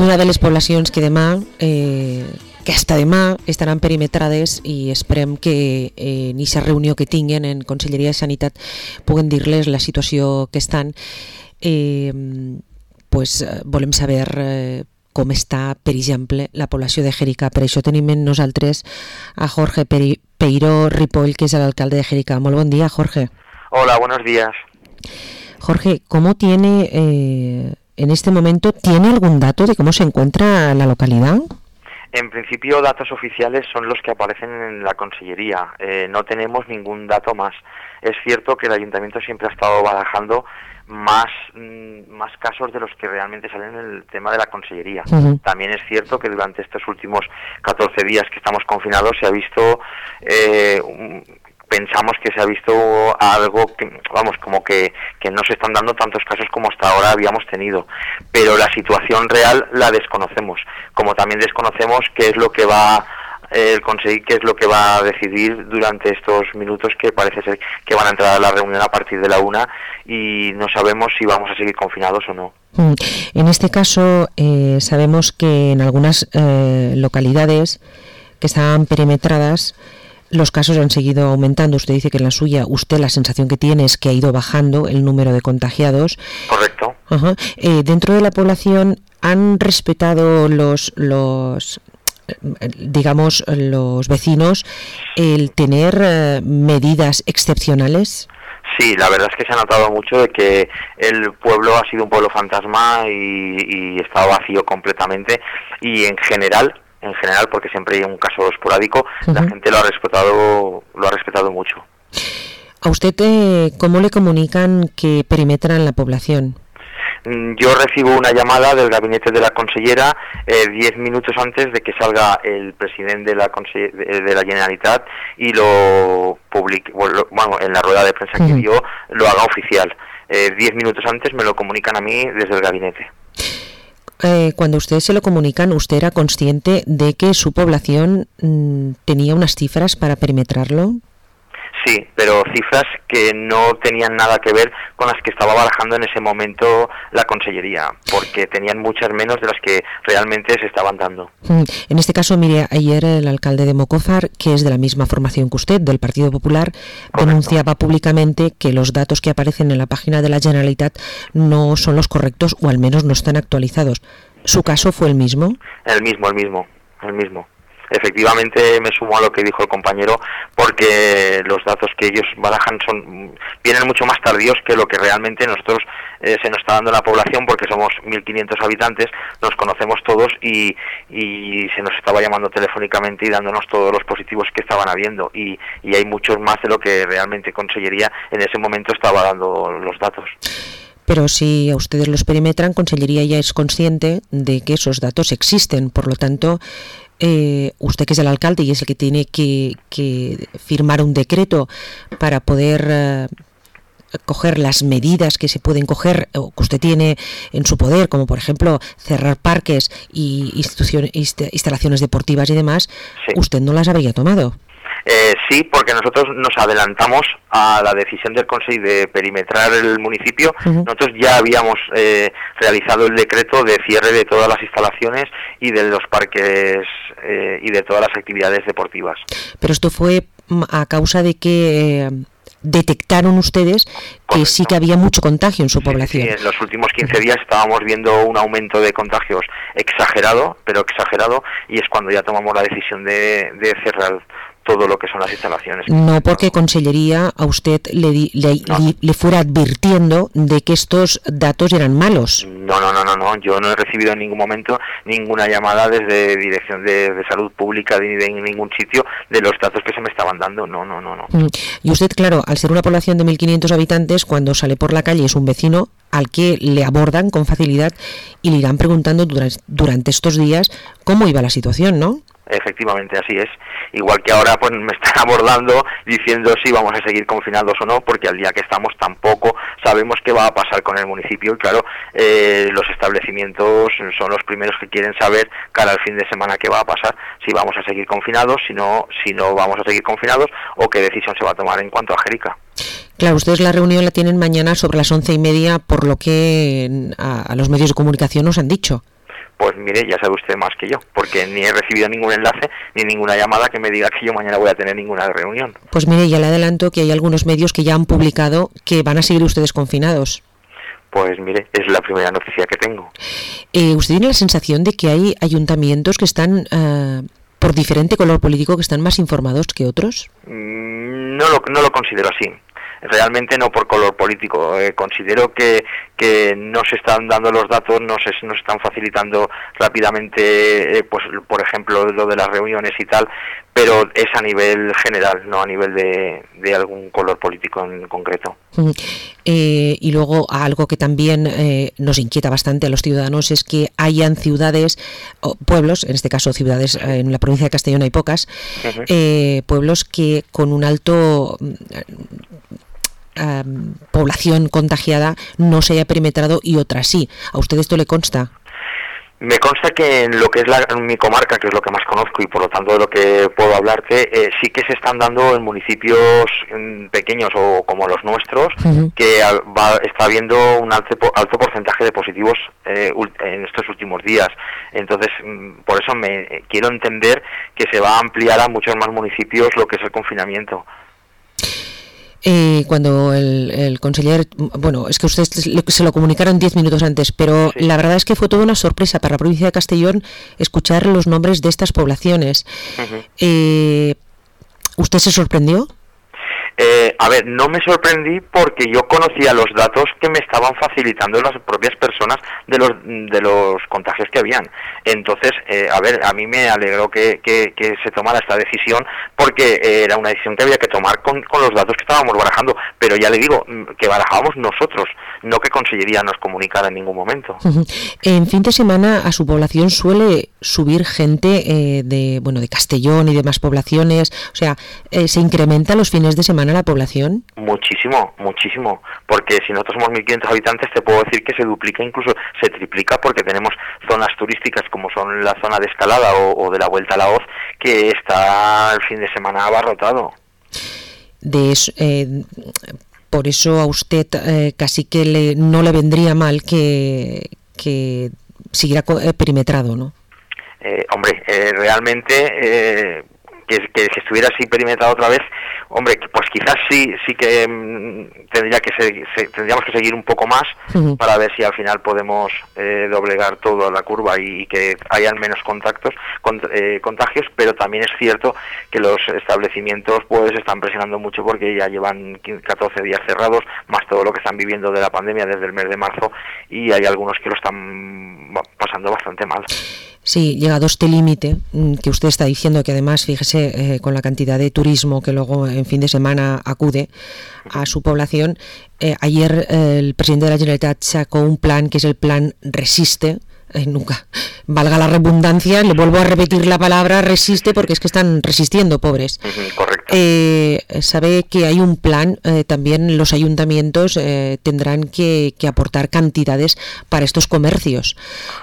una de les poblacions que demà, que hasta demà estaran perimetrades i esperem que en aquesta reunió que tinguen en Conselleria de Sanitat puguen dir-les la situació que estan. Volem saber com està, per exemple, la població de Jerica. Per això tenim en nosaltres a Jorge Peiró Ripoll, que és l'alcalde de Jerica. Molt bon dia, Jorge. Hola, buenos días. Jorge, ¿cómo tiene en este momento, tiene algún dato de cómo se encuentra la localidad? En principio, datos oficiales son los que aparecen en la Consellería. No tenemos ningún dato más. Es cierto que el Ayuntamiento siempre ha estado barajando más casos de los que realmente salen en el tema de la Consellería. Uh-huh. También es cierto que durante estos últimos 14 días que estamos confinados se ha visto... pensamos que se ha visto algo que, como que no se están dando tantos casos como hasta ahora habíamos tenido, pero la situación real la desconocemos, como también desconocemos qué es lo que va conseguir, qué es lo que va a decidir durante estos minutos que parece ser que van a entrar a la reunión a partir de la 1 y no sabemos si vamos a seguir confinados o no. En este caso sabemos que en algunas localidades que estaban perimetradas los casos han seguido aumentando. Usted dice que en la suya, la sensación que tiene es que ha ido bajando el número de contagiados. Correcto. Ajá. Dentro de la población, ¿han respetado los vecinos el tener medidas excepcionales? Sí, la verdad es que se ha notado mucho de que el pueblo ha sido un pueblo fantasma y está vacío completamente, y en general, porque siempre hay un caso esporádico, uh-huh. La gente lo ha respetado mucho. ¿A usted cómo le comunican que perimetran la población? Yo recibo una llamada del gabinete de la consellera 10 minutos antes de que salga el presidente de la Generalitat y lo publique, en la rueda de prensa que dio, lo haga oficial. 10 minutos antes me lo comunican a mí desde el gabinete. Cuando ustedes se lo comunican, ¿usted era consciente de que su población tenía unas cifras para perimetrarlo? Sí, pero cifras que no tenían nada que ver con las que estaba barajando en ese momento la Consellería, porque tenían muchas menos de las que realmente se estaban dando. En este caso, mire, ayer el alcalde de Mocózar, que es de la misma formación que usted, del Partido Popular, correcto, denunciaba públicamente que los datos que aparecen en la página de la Generalitat no son los correctos, o al menos no están actualizados. ¿Su caso fue el mismo? El mismo. Efectivamente me sumo a lo que dijo el compañero, porque los datos que ellos barajan vienen mucho más tardíos que lo que realmente nosotros se nos está dando en la población, porque somos 1.500 habitantes, nos conocemos todos y se nos estaba llamando telefónicamente y dándonos todos los positivos que estaban habiendo, y hay muchos más de lo que realmente Consellería en ese momento estaba dando los datos. Pero si a ustedes los perimetran, Consellería ya es consciente de que esos datos existen, por lo tanto... usted, que es el alcalde y es el que tiene que firmar un decreto para poder coger las medidas que se pueden coger o que usted tiene en su poder, como por ejemplo cerrar parques y instalaciones deportivas y demás, sí. ¿Usted no las habría tomado? Sí, porque nosotros nos adelantamos a la decisión del Consejo de perimetrar el municipio. Uh-huh. Nosotros ya habíamos realizado el decreto de cierre de todas las instalaciones y de los parques y de todas las actividades deportivas. Pero esto fue a causa de que detectaron ustedes que correcto, sí que había mucho contagio en su población. Sí, en los últimos 15 días estábamos viendo un aumento de contagios exagerado, y es cuando ya tomamos la decisión de cerrar todo lo que son las instalaciones. No porque Consellería a usted le fuera advirtiendo de que estos datos eran malos. No, yo no he recibido en ningún momento ninguna llamada desde Dirección de Salud Pública ni de ningún sitio de los datos que se me estaban dando, no. Y usted, claro, al ser una población de 1.500 habitantes, cuando sale por la calle es un vecino al que le abordan con facilidad y le irán preguntando durante estos días cómo iba la situación, ¿no? Efectivamente, así es. Igual que ahora pues me están abordando diciendo si vamos a seguir confinados o no, porque al día que estamos tampoco sabemos qué va a pasar con el municipio, y claro, los establecimientos son los primeros que quieren saber cara al fin de semana qué va a pasar, si vamos a seguir confinados, si no vamos a seguir confinados, o qué decisión se va a tomar en cuanto a Jerica. Claro, ustedes la reunión la tienen mañana sobre las 11:30, por lo que a los medios de comunicación nos han dicho. pues mire, ya sabe usted más que yo, porque ni he recibido ningún enlace ni ninguna llamada que me diga que yo mañana voy a tener ninguna reunión. Pues mire, ya le adelanto que hay algunos medios que ya han publicado que van a seguir ustedes confinados. Pues mire, es la primera noticia que tengo. ¿Usted tiene la sensación de que hay ayuntamientos que están, por diferente color político, que están más informados que otros? No lo considero así. Realmente no por color político. Considero que no se están dando los datos, no se están facilitando rápidamente, pues por ejemplo lo de las reuniones y tal, pero es a nivel general, no a nivel de algún color político en concreto. Y luego algo que también nos inquieta bastante a los ciudadanos es que hayan ciudades, o pueblos, en este caso ciudades, en la provincia de Castellón hay pocas, pueblos que con un alto población contagiada no se haya perimetrado y otras sí. ¿A usted esto le consta? Me consta que en lo que es mi comarca, que es lo que más conozco y por lo tanto de lo que puedo hablarte, sí que se están dando en municipios pequeños o como los nuestros, que está habiendo un alto porcentaje de positivos en estos últimos días. Entonces, por eso quiero entender que se va a ampliar a muchos más municipios lo que es el confinamiento. Cuando el conseller, bueno, es que ustedes se lo comunicaron 10 minutos antes, pero sí, la verdad es que fue toda una sorpresa para la provincia de Castellón escuchar los nombres de estas poblaciones. ¿Usted se sorprendió? A ver, no me sorprendí porque yo conocía los datos que me estaban facilitando las propias personas de los contagios que habían. Entonces, a ver, a mí me alegró que se tomara esta decisión porque era una decisión que había que tomar con los datos que estábamos barajando, pero ya le digo, que barajábamos nosotros, no que Consellería nos comunicara en ningún momento. En fin de semana a su población suele subir gente de Castellón y demás poblaciones, o sea, ¿se incrementa los fines de semana la población? Muchísimo, porque si nosotros somos 1.500 habitantes, te puedo decir que se duplica, incluso se triplica, porque tenemos zonas turísticas como son la zona de Escalada o de la Vuelta a la Hoz, que está el fin de semana abarrotado. Por eso a usted casi que no le vendría mal que siguiera perimetrado, ¿no? Hombre, realmente que estuviera así perimetrado otra vez, hombre, pues quizás sí que tendríamos que seguir un poco más para ver si al final podemos doblegar toda la curva y que hayan menos contagios, pero también es cierto que los establecimientos pues están presionando mucho porque ya llevan 14 días cerrados, más todo lo que están viviendo de la pandemia desde el mes de marzo, y hay algunos que lo están pasando bastante mal. Sí, llegado este límite que usted está diciendo, que además, fíjese, con la cantidad de turismo que luego en fin de semana acude a su población, ayer el presidente de la Generalitat sacó un plan que es el plan Resiste. Nunca, valga la redundancia, le vuelvo a repetir la palabra resiste porque es que están resistiendo, pobres. Correcto. Sabe que hay un plan, también los ayuntamientos tendrán que aportar cantidades para estos comercios.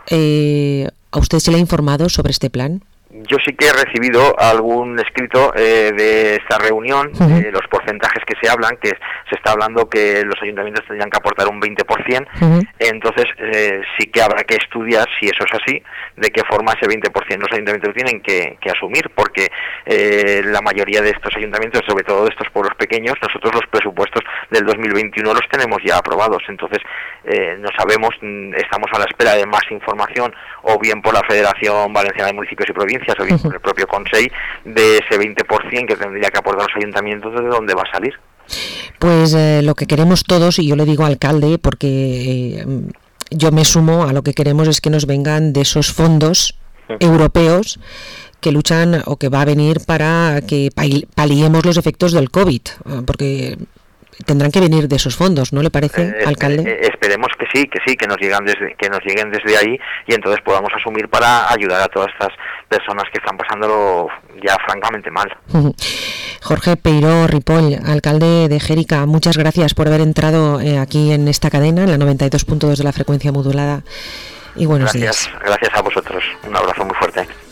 ¿A usted se le ha informado sobre este plan? Yo sí que he recibido algún escrito de esta reunión, de los porcentajes que se hablan, que se está hablando que los ayuntamientos tendrían que aportar un 20%, entonces sí que habrá que estudiar, si eso es así, de qué forma ese 20% los ayuntamientos tienen que asumir, porque la mayoría de estos ayuntamientos, sobre todo de estos pueblos pequeños, nosotros los presupuestos del 2021 los tenemos ya aprobados, entonces no sabemos, estamos a la espera de más información, o bien por la Federación Valenciana de Municipios y Provincias, o bien por el propio Consell, de ese 20% que tendría que aportar los ayuntamientos, ¿de dónde va a salir? Pues lo que queremos todos, y yo le digo alcalde, porque yo me sumo a lo que queremos, es que nos vengan de esos fondos europeos que luchan o que va a venir para que paliemos los efectos del COVID, porque tendrán que venir de esos fondos, ¿no le parece, alcalde? Esperemos que sí, que nos lleguen desde ahí, y entonces podamos asumir para ayudar a todas estas personas que están pasándolo ya francamente mal. Jorge Peiró Ripoll, alcalde de Xèrica, muchas gracias por haber entrado aquí en esta cadena, en la 92.2 de la frecuencia modulada, y buenos días. Gracias a vosotros, un abrazo muy fuerte.